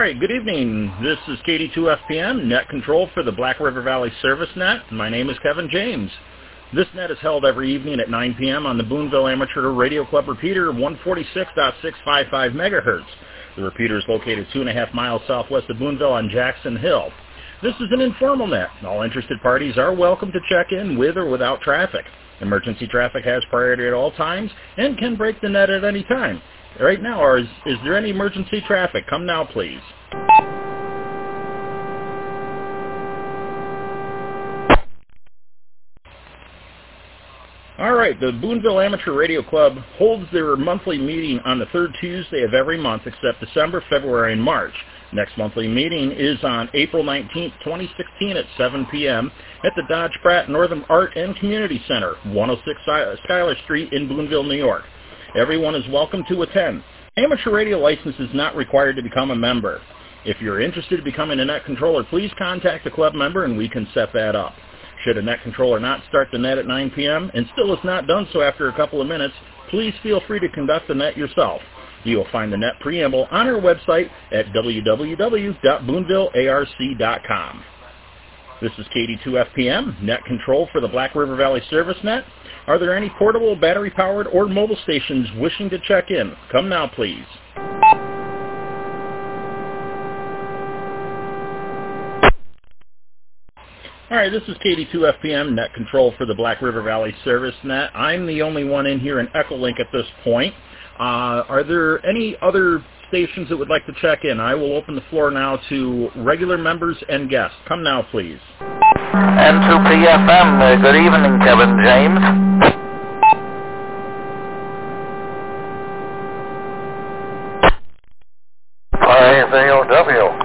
right, good evening. This is KD2FPM, net control for the Black River Valley Service Net. My name is Kevin James. This net is held every evening at 9 p.m. on the Boonville Amateur Radio Club repeater, 146.655 megahertz. The repeater is located 2.5 miles southwest of Boonville on Jackson Hill. This is an informal net. All interested parties are welcome to check in with or without traffic. Emergency traffic has priority at all times and can break the net at any time. Right now, is there any emergency traffic? Come now, please. All right, the Boonville Amateur Radio Club holds their monthly meeting on the third Tuesday of every month except December, February, and March. Next monthly meeting is on April 19th, 2016 at 7 p.m. at the Dodge Pratt Northern Art and Community Center, 106 Schuyler Street in Boonville, New York. Everyone is welcome to attend. Amateur radio license is not required to become a member. If you're interested in becoming a net controller, please contact the club member and we can set that up. Should a net controller not start the net at 9 p.m. and still has not done so after a couple of minutes, please feel free to conduct the net yourself. You will find the net preamble on our website at www.boonvillearc.com. This is KD2FPM, net control for the Black River Valley Service Net. Are there any portable, battery-powered, or mobile stations wishing to check in? Come now, please. All right, this is KD2FPM, net control for the Black River Valley Service Net. I'm the only one in here in Echolink at this point. Are there any other stations that would like to check in? I will open the floor now to regular members and guests. Come now, please. N2PFM, good evening, Kevin James. AOW.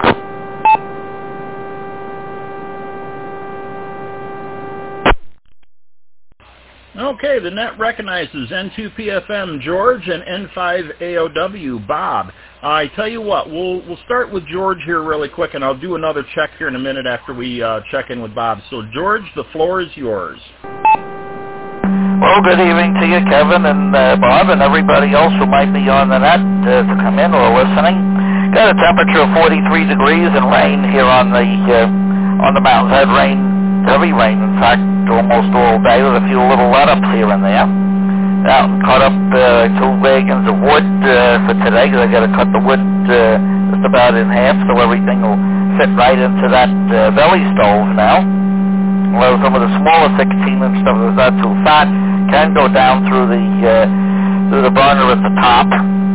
Okay, the net recognizes N2PFM George and N5AOW Bob. I tell you what, we'll start with George here really quick, and I'll do another check here in a minute after we check in with Bob. So, George, the floor is yours. Well, good evening to you, Kevin and Bob, and everybody else who might be on the net to come in or listening. Got a temperature of 43 degrees and rain here on the mountains. Had rain, heavy rain, in fact, almost all day with a few little let-ups here and there. Out and cut up 2 wagons of wood for today, because I got to cut the wood just about in half so everything will fit right into that belly stove now. Well, some of the smaller 16-inch stuff that's not too fat can go down through the burner at the top.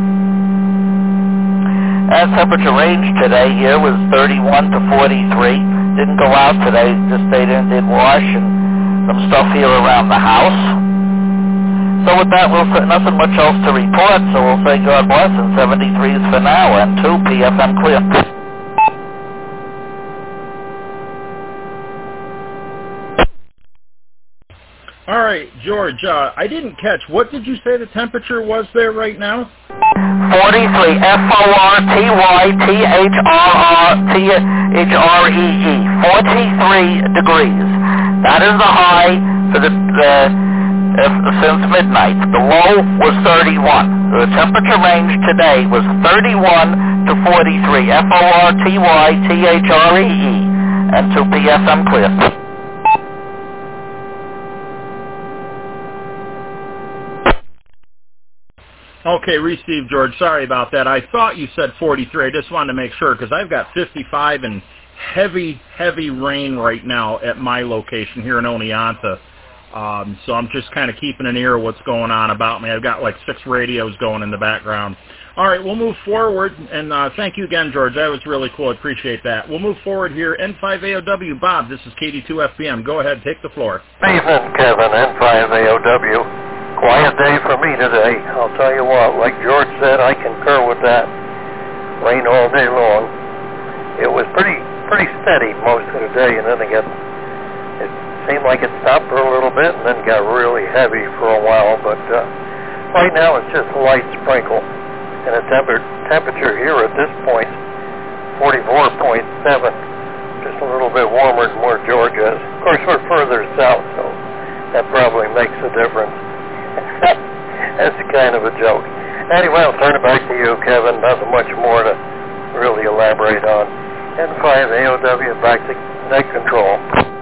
And temperature range today here was 31 to 43. Didn't go out today, just stayed in, did wash, and some stuff here around the house. So with that, we'll say nothing much else to report, so we'll say God bless, and 73s for now, and 2 PFM clear. All right, George, I didn't catch. What did you say the temperature was there right now? 43, FORTYTHREE, 43 degrees. That is the high for since midnight. The low was 31. The temperature range today was 31 to 43, FORTYTHREE, and 2 PFM clear. Okay, received, George. Sorry about that. I thought you said 43. I just wanted to make sure, because I've got 55 and heavy rain right now at my location here in Oneonta. So I'm just kind of keeping an ear of what's going on about me. I've got like 6 radios going in the background. All right, we'll move forward, and thank you again, George. That was really cool. I appreciate that. We'll move forward here. N5AOW, Bob, this is KD2FPM. Go ahead, take the floor. Evening, Kevin, N5AOW. Quiet day for me today. I'll tell you what, like George said, I concur with that. Rain all day long. It was pretty steady most of the day, and then it seemed like it stopped for a little bit and then got really heavy for a while, but right now it's just a light sprinkle. And the temperature here at this point, 44.7, just a little bit warmer than where George is. Of course, we're further south, so that probably makes a difference. That's kind of a joke. Anyway, I'll turn it back to you, Kevin. Nothing much more to really elaborate on. N5 AOW, back to net control.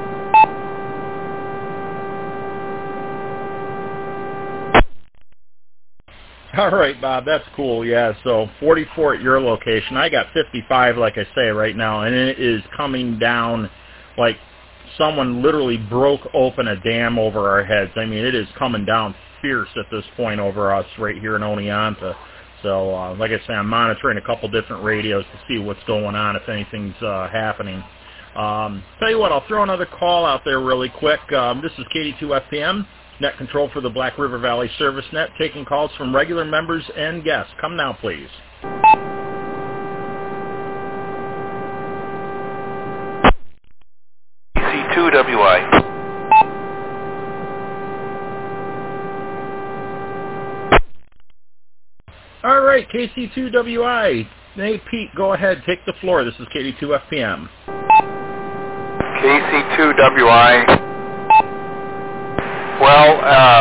All right, Bob, that's cool. Yeah, so 44 at your location. I got 55, like I say, right now, and it is coming down like someone literally broke open a dam over our heads. I mean, it is coming down fierce at this point over us right here in Oneonta. So, like I say, I'm monitoring a couple different radios to see what's going on, if anything's happening. Tell you what, I'll throw another call out there really quick. This is KD2FPM, net control for the Black River Valley Service Net, taking calls from regular members and guests. Come now, please. KC2WI. All right, KC2WI. Hey, Pete, go ahead. Take the floor. This is KD2FPM. KC2WI. Well,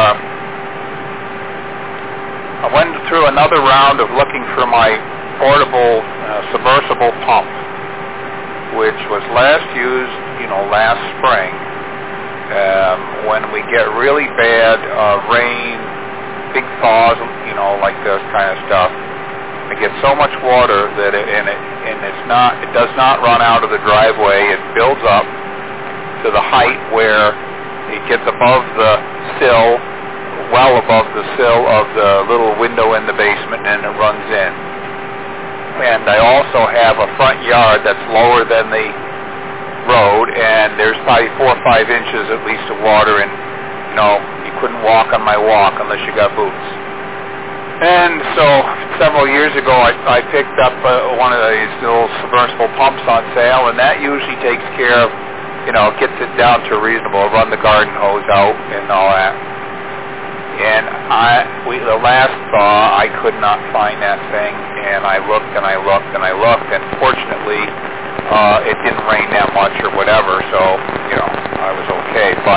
I went through another round of looking for my portable submersible pump, which was last used, last spring, when we get really bad rain, big thaws, like this kind of stuff. It gets so much water that it does not run out of the driveway. It builds up to the height where it gets above the sill, well above the sill of the little window in the basement, and it runs in. And I also have a front yard that's lower than the road, and there's probably 4 or 5 inches at least of water, and you couldn't walk on my walk unless you got boots. And so several years ago I picked up one of these little submersible pumps on sale, and that usually takes care of, gets it down to reasonable, run the garden hose out and all that. And the last thaw, I could not find that thing, and I looked and I looked and I looked, and fortunately it didn't rain that much or whatever, so, I was okay. But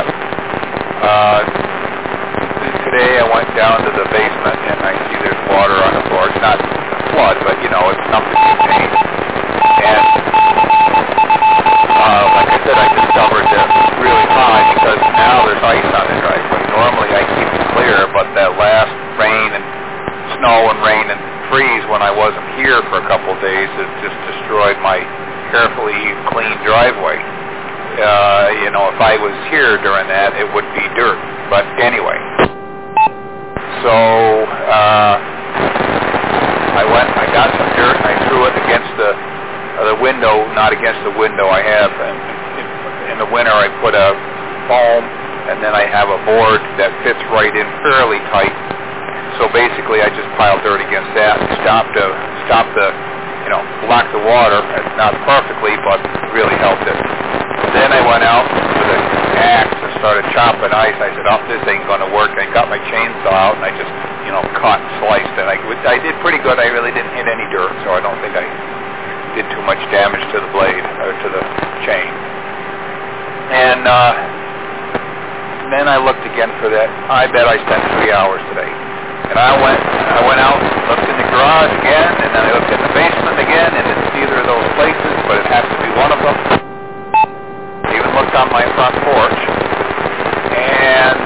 today I went down to the basement and I see there's water on the floor. It's not a flood, but it's something contained. And like I said, I discovered that it's really high because now there's ice on the driveway. Normally I keep it clear, but that last rain and snow and rain and freeze when I wasn't here for a couple of days has just destroyed my carefully cleaned driveway. If I was here during that, it would be dirt. But anyway. So I got some dirt and I threw it against the window, not against the window. I have in the winter I put a foam, and then I have a board that fits right in fairly tight. So basically I just piled dirt against that and stopped the block the water. Not perfectly, but really helped it. Then I went out with an axe and started chopping ice. I said, this ain't going to work. I got my chainsaw out and I just, cut and sliced it. I did pretty good. I really didn't hit any dirt, so I don't think I did too much damage to the blade or to the chain. And then I looked again for that. I bet I spent 3 hours today. And I went out, looked in the garage again, and then I looked in the basement again, and it's either of those places, but it has to be one of them. Even looked on my front porch, and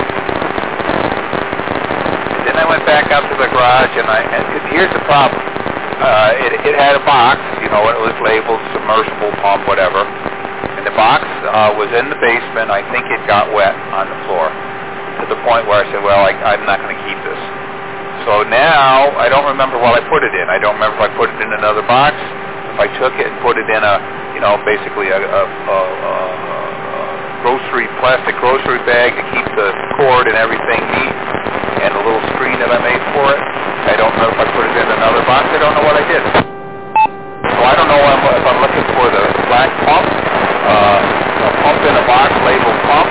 then I went back out to the garage, and here's the problem. It had a box, it was labeled submersible pump, whatever, and the box was in the basement. I think it got wet on the floor to the point where I said, well, I'm not going to keep this. So now I don't remember what I put it in. I don't remember if I put it in another box, if I took it and put it in basically a plastic grocery bag to keep the cord and everything neat, and a little screen that I made for it. I don't know if I put it in another box. I don't know what I did. So I don't know if I'm looking for the black pump, a pump in a box labeled pump,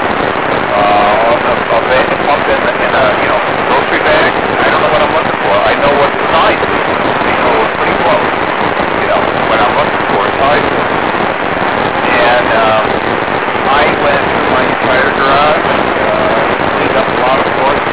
a pump in a grocery bag. I don't know what I'm looking for. I know what the size is. It's pretty close. What I'm looking for is size. And I went through my entire garage, cleaned up a lot of floors,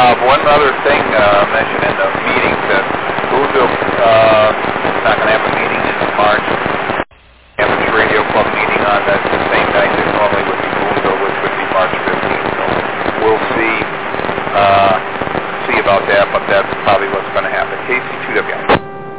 One other thing mentioned in the meeting that Boonville is not going to have a meeting in March. Amateur Radio Club meeting on that the same night that normally would be Boonville, which would be March 15th. So we'll see about that, but that's probably what's going to happen. KC2WI.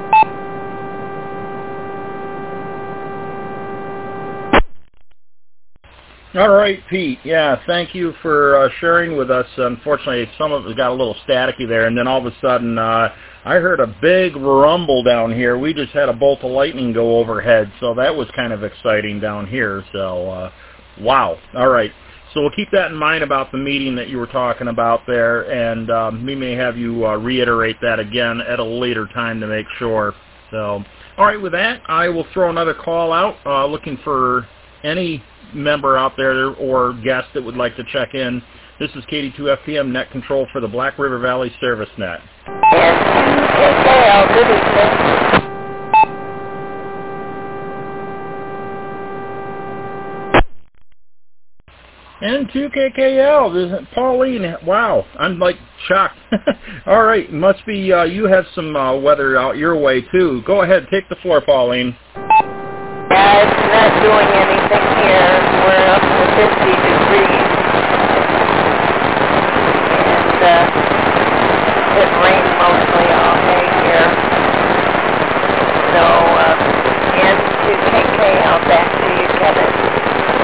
All right, Pete. Yeah, thank you for sharing with us. Unfortunately, some of it got a little staticky there, and then all of a sudden I heard a big rumble down here. We just had a bolt of lightning go overhead, so that was kind of exciting down here. So, wow. All right. So we'll keep that in mind about the meeting that you were talking about there, and we may have you reiterate that again at a later time to make sure. So, all right, with that, I will throw another call out, looking for any member out there or guest that would like to check in. This is KD2FPM Net Control for the Black River Valley Service Net. Yes, good evening. N2KKL, this is Pauline. Wow, I'm like shocked. All right, must be you have some weather out your way too. Go ahead, take the floor, Pauline. Yeah, it's not doing anything here. We're up to 50 degrees. And it rained mostly all day here. So, N2KKL, back to you, Kevin.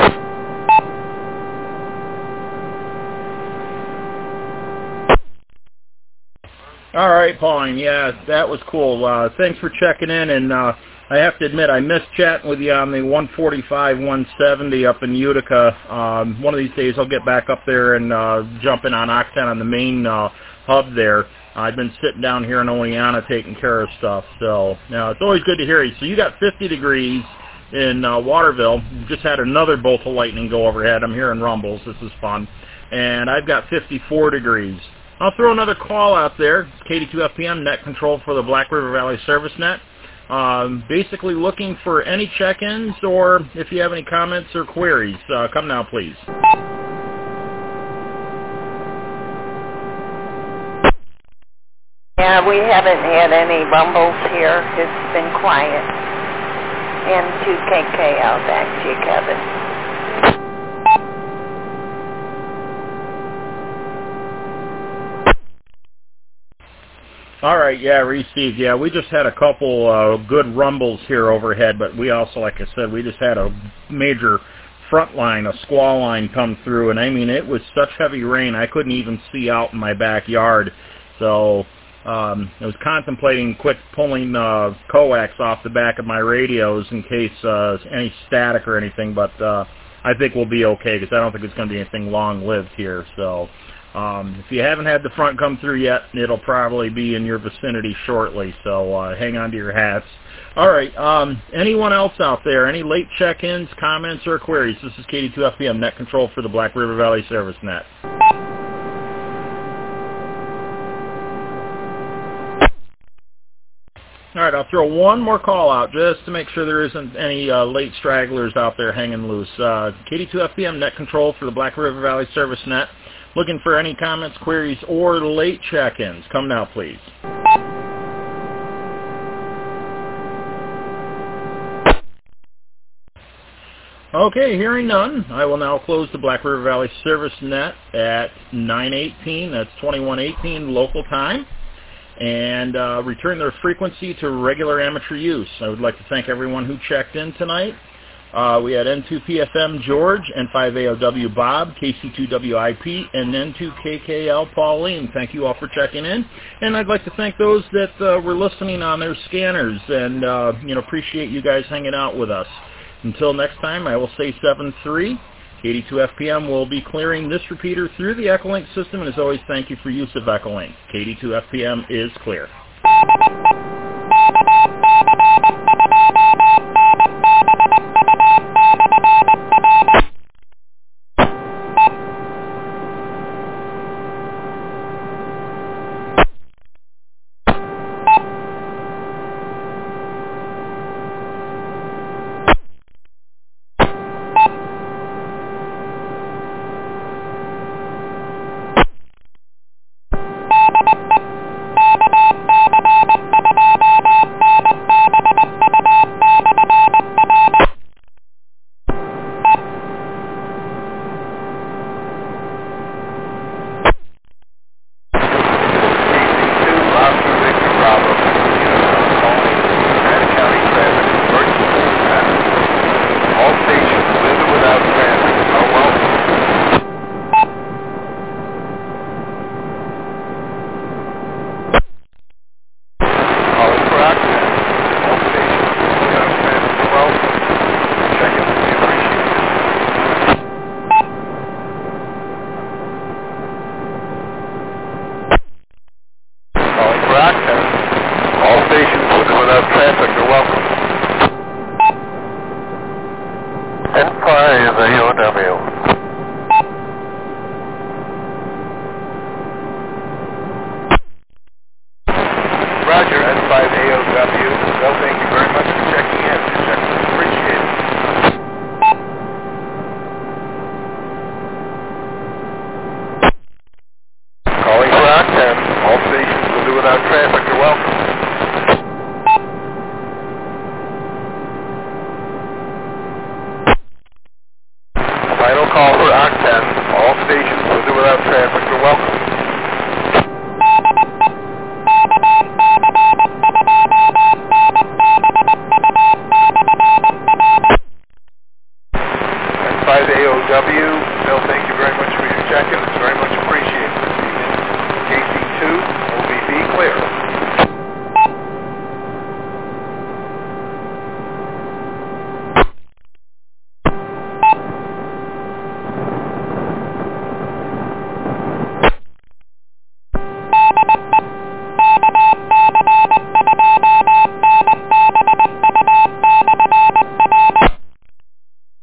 All right, Pauline. Yeah, that was cool. Thanks for checking in, and I have to admit I missed chatting with you on the 145, 170 up in Utica. One of these days I'll get back up there and jump in on Octane on the main hub there. I've been sitting down here in Oneonta taking care of stuff, so it's always good to hear you. So you got 50 degrees in Waterville. Just had another bolt of lightning go overhead. I'm hearing rumbles. This is fun. And I've got 54 degrees. I'll throw another call out there. KD2FPM Net Control for the Black River Valley Service Net. Basically looking for any check-ins, or if you have any comments or queries, come now, please. Yeah, we haven't had any rumbles here. It's been quiet. N2KKL, back to you, Kevin. All right, yeah, received. Yeah, we just had a couple good rumbles here overhead, but we also, like I said, we just had a major front line, a squall line come through, and I mean, it was such heavy rain, I couldn't even see out in my backyard. So I was contemplating quick pulling coax off the back of my radios in case any static or anything, but I think we'll be okay because I don't think it's going to be anything long-lived here. So if you haven't had the front come through yet, it'll probably be in your vicinity shortly, so hang on to your hats. All right, anyone else out there, any late check-ins, comments, or queries? This is KD2FPM Net Control for the Black River Valley Service Net. All right, I'll throw one more call out just to make sure there isn't any late stragglers out there hanging loose. KD2FPM Net Control for the Black River Valley Service Net. Looking for any comments, queries, or late check-ins. Come now, please. Okay, hearing none, I will now close the Black River Valley Service Net at 9:18. That's 21:18 local time. And return their frequency to regular amateur use. I would like to thank everyone who checked in tonight. We had N2PFM George, N5AOW Bob, KC2WIP, and N2KKL Pauline. Thank you all for checking in. And I'd like to thank those that were listening on their scanners, and appreciate you guys hanging out with us. Until next time, I will say 7-3. KD2FPM will be clearing this repeater through the Echolink system, and as always, thank you for use of Echolink. KD2FPM is clear. Well, thank you very much for checking in. Appreciate it. Calling for Rock 10. All stations will do without traffic. You're welcome. Final call for Rock 10. All stations will do without traffic. You're welcome. And 5 AOW. Bill, thank you very much for your check-in. It's very much